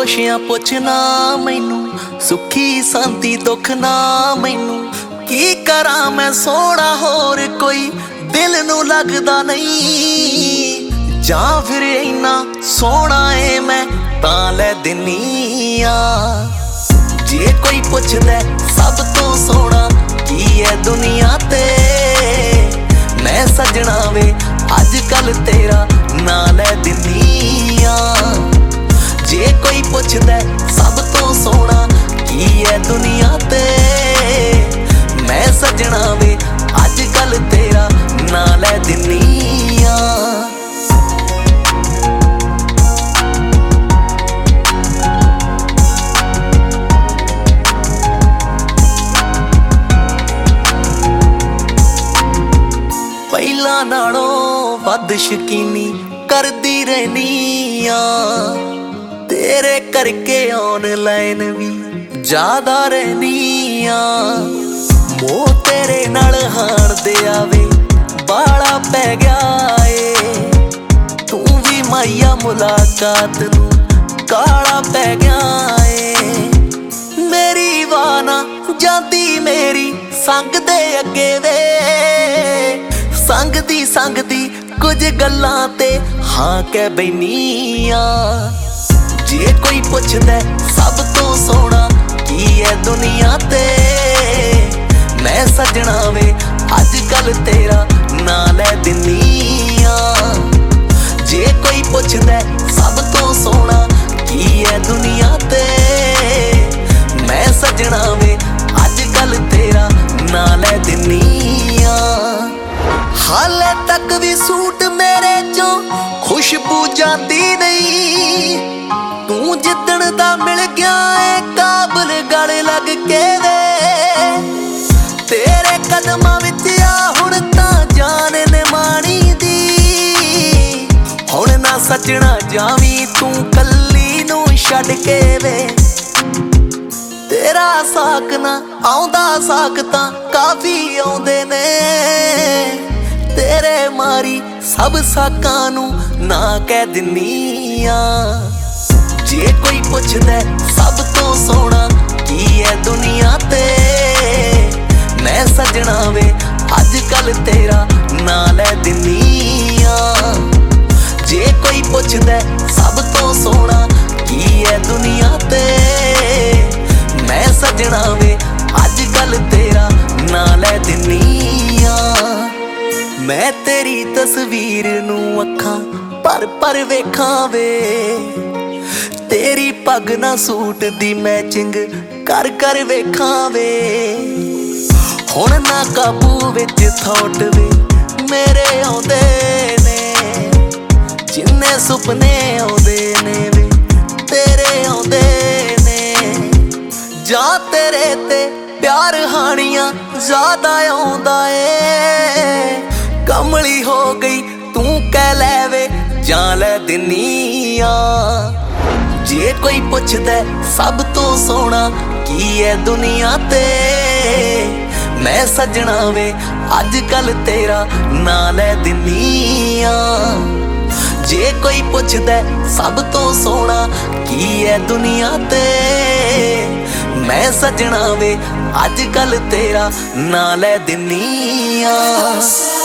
खुशियां पुछना मैनू, सुखी शांति दुख ना मैनू। की करा मैं सोना होर कोई दिल नू लगदा नहीं, जां फिर इन्ना सोना है मैं तां लै दिन्नी आ। जे कोई पुछदा सब तो सोना की है दुनिया ते, मैं सजना वे अज कल तेरा ना लै दिन्नी आ। जे कोई पुछदा सब तो सोना की है दुनिया ते, मैं सजना वे अज कल तेरा ना लै दिन्नी आ। पहला नालों वध शकीनी करदी रहनी आ, तेरे करके ऑनलाइन भी ज्यादा रहनी आ। मोह तेरे नाल हाण दे आवे बाला पै गया ए, तू भी माइया मुलाकात नू काला पै गया ए। मेरी वाना जाती मेरी संग दे अगे वे, संगदी कुछ गल्लां ते हाँ कह बैनी आ। जे कोई पुछदा सब तो सोना की है दुनिया ते, मैं सजना वे अज कल तेरा ना लै दिन्नी आ। जे कोई पुछदा सब तो सोना की है दुनिया ते, मैं सजना वे अज कल तेरा ना लै दिन्नी आ। हाले तक भी सूट मेरे चों खुशबू जाती नहीं, तू जिदण दा मिल गया है काबल गल लग के वे। तेरे कदमां विच आ हुण तां जान ने माणी दी, हुण ना सजना जावी तू कल्ली नू छड्ड के वे। तेरा साक ना आउंदा साक तां काफी आउंदे ने, तेरे मारी सब साकां नू ना कह दिन्नी आ। जे कोई पुछदा सब तो सोना की है दुनिया ते, मैं सजना वे अज कल तेरा ना लै दिन्नी आ। जे कोई पुछदा सब तो सोना की है दुनिया ते, मैं सजना वे अज कल तेरा ना लै दिन्नी आ। मैं तेरी तस्वीर नू अखां पर वेखां वे, तेरी पग ना सूट दी मैचिंग कर वेखां वे। हुण ना काबू विच थॉट वे मेरे आउंदे ने, जिन्ने सुपने आउंदे ने वे तेरे आउंदे ने। जां तेरे ते प्यार हानियां ज्यादा आउंदा ए, कमली हो गई तू कह लै वे जां लै दिन्नी आ। जे कोई पुछदा सब तो सोना की है दुनिया ते, मैं सजना वे अज कल तेरा ना लै दिन्नी आ। जे कोई पुछदा सब तो सोना की है दुनिया ते, मैं सजना वे अज कल तेरा ना लै दिन्नी आ।